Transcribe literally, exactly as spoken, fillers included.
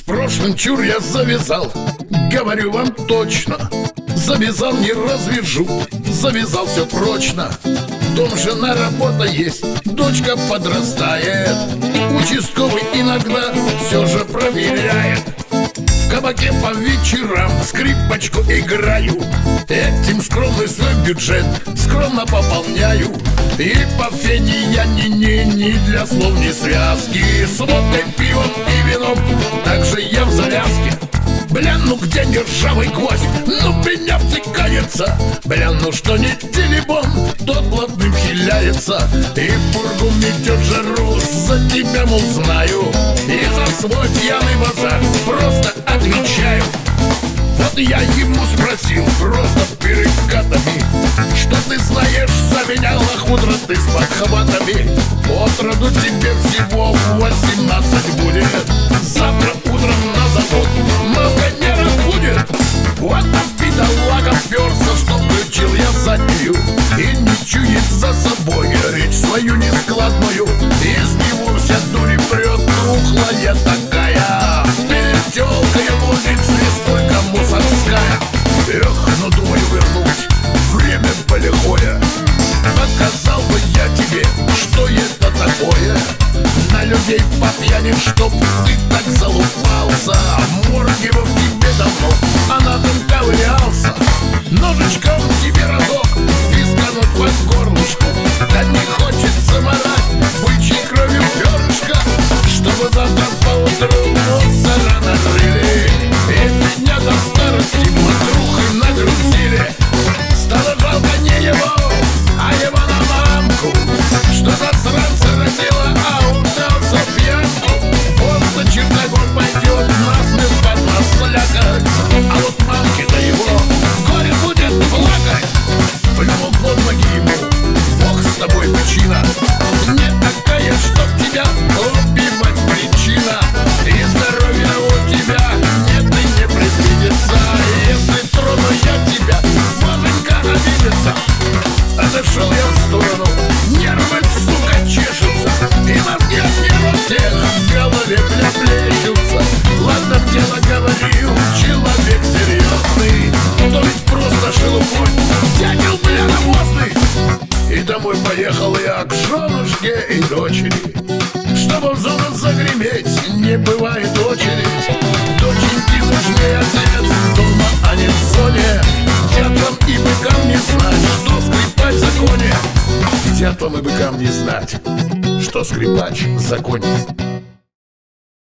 прошлым чур я завязал, говорю вам точно. Завязал, не развяжу, завязал все прочно. Дом, жена, работа есть, дочка подрастает. Участковый иногда все же проверяет. В кабаке по вечерам скрипочку играю. Этим скромный свой бюджет скромно пополняю. И по фене я ни-ни-ни для слов не связки. С водкой, пивом и вином также я в завязке. Бля, ну где не ржавый гвоздь, ну меня втыкается. Бля, ну что не телебон, тот блатным хиляется. И пургу метет жару, за тебя, мол, знаю. И за свой пьяный базар просто отвечаю. Вот я ему спросил просто перекатами: что ты знаешь за меня, лохудра, ты с подхватами? Отроду тебе всего восемнадцать будет. Завтра утром на завод мамка не разбудит. Вот там бедолага вперся, что включил я заднюю. И не чует за собой речь свою нескладную. Из него вся дурь прет, тухлая такая. Перед тёлкой возится сколько мусорская. Эх, ну думаю вернуть время полихое. Показал бы я тебе, что это такое. На людей по пьяни, чтоб ты так залупался. Морги бы в тебе давно, а на дом ковырялся. Ножичком тебе разок вискануть под горлышко. Да не хочется марать бычьей кровью перышко, чтобы завтра поутру мусора накрыли. И меня до старости матрухой нагрузили. Стало жалко не его, а его на мамку, что засранца родила, а он дался в пьянку. Он за чертогом пойдет насмех под нас слякать. А вот мамки-то его вскоре будет плакать. Плюнул под ноги ему: Бог с тобой, причина не такая, чтоб тебя убивать причина. И здоровья у тебя нет и не предвидится. Если трону я тебя, мамонька обидится. Отошел я в сторону, нервы, сука, чешутся. И мозги от нервов тех в голове плещутся. Ладно, дело говорил человек серьезный, то ведь просто шелупонь, дятел, бля, навозный. И домой поехал я к женушке и дочери, чтобы в зону загреметь, не бывает очередь. Доченьки нужнее отец дома, а не в зоне. Дятлам и быкам не знать, что скрипач в законе. Дятлам и быкам не знать, что скрипач в законе.